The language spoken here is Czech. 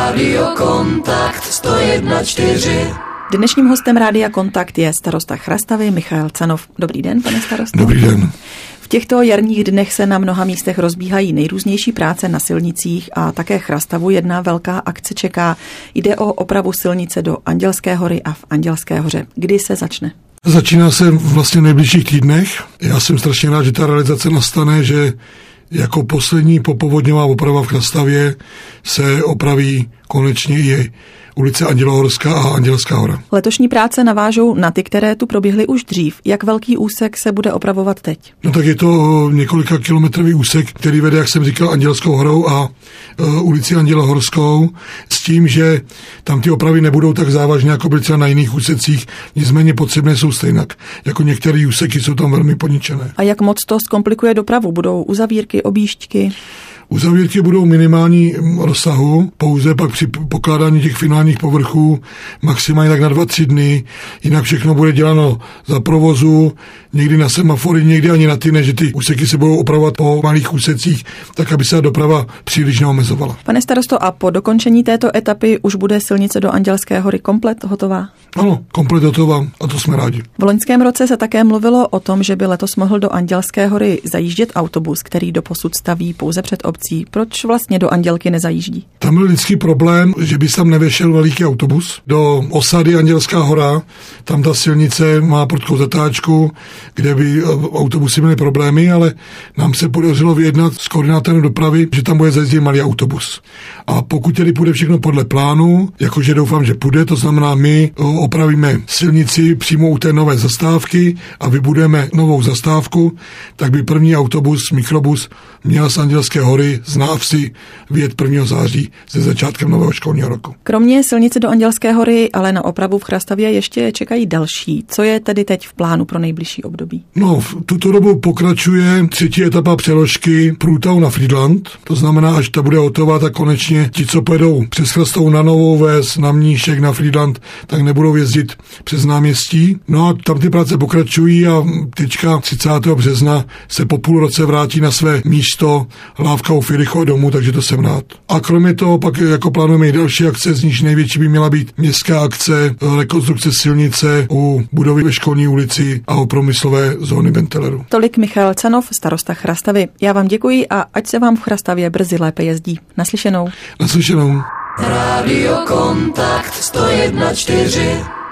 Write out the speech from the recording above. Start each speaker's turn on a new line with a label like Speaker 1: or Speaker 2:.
Speaker 1: Rádio Kontakt 101,4.
Speaker 2: Dnešním hostem Rádia Kontakt je starosta Chrastavy Michael Canov. Dobrý den, pane starosto.
Speaker 3: Dobrý den.
Speaker 2: V těchto jarních dnech se na mnoha místech rozbíhají nejrůznější práce na silnicích a také Chrastavu jedna velká akce čeká. Jde o opravu silnice do Andělské hory a v Andělské hoře. Kdy se začne?
Speaker 3: Začíná se vlastně v nejbližších týdnech. Já jsem strašně rád, že ta realizace nastane, že jako poslední popovodňová oprava v Chrastavě se opraví konečně i ulice Andělohorská a Andělská hora.
Speaker 2: Letošní práce navážou na ty, které tu proběhly už dřív. Jak velký úsek se bude opravovat teď?
Speaker 3: No tak je to několika kilometrový úsek, který vede, jak jsem říkal, Andělskou horou a ulici Andělohorskou, s tím, že tam ty opravy nebudou tak závažné, jako byly třeba na jiných úsecích, nicméně potřebné jsou stejnak. Jako některé úseky jsou tam velmi poničené.
Speaker 2: A jak moc to zkomplikuje dopravu? Budou uzavírky, objížďky?
Speaker 3: Uzavírky budou minimální rozsahu, pouze pak při pokládání těch finálních povrchů maximálně tak na 2-3 dny, jinak všechno bude děláno za provozu, někdy na semafory, někdy ani na ty, ne, že ty úseky se budou opravovat po malých úsecích, tak aby se doprava příliš neomezovala.
Speaker 2: Pane starosto, a po dokončení této etapy už bude silnice do Andělské hory komplet hotová?
Speaker 3: Ano, komplet hotová a to jsme rádi.
Speaker 2: V loňském roce se také mluvilo o tom, že by letos mohl do Andělské hory zajíždět autobus, který doposud staví pouze před obcí. Proč vlastně do Andělky nezajíždí?
Speaker 3: Tam byl vždycky problém, že by tam nevěšel veliký autobus. Do osady Andělská hora, tam ta silnice má prudkou zatáčku, kde by autobusy měly problémy, ale nám se podařilo vyjednat s koordinátorem dopravy, že tam bude zajezdit malý autobus. A pokud tedy půjde všechno podle plánu, jakože doufám, že půjde, to znamená, my opravíme silnici přímo u té nové zastávky a vybudujeme novou zastávku, tak by první autobus, mikrobus, měl z Andělské hory z Návsi vyjet 1. září se začátkem nového školního roku.
Speaker 2: Kromě silnice do Andělské hory, ale na opravu v Chrastavě ještě čekají další. Co je tedy teď v plánu pro nejbližší období?
Speaker 3: No, v tuto dobu pokračuje 3. etapa přeložky průtahu na Frýdlant. To znamená, až ta bude hotová, tak konečně ti, co pojedou přes Chrastavu na Novou Ves, na Mníšek, na Frýdlant, tak nebudou jezdit přes náměstí. No a tam ty práce pokračují a teďka 30. března se po půl roce vrátí na své místo lávka u Filichova domu, takže to jsem rád. A kromě toho pak jako plánujeme i další akce, z níž největší by měla být městská akce rekonstrukce silnice u budovy ve Školní ulici a u průmyslové zóny Benteleru.
Speaker 2: Tolik Michael Canov, starosta Chrastavy. Já vám děkuji a ať se vám v Chrastavě brzy lépe jezdí. Naslyšenou.
Speaker 3: Naslyšenou.
Speaker 1: Rádio Kontakt 101,4.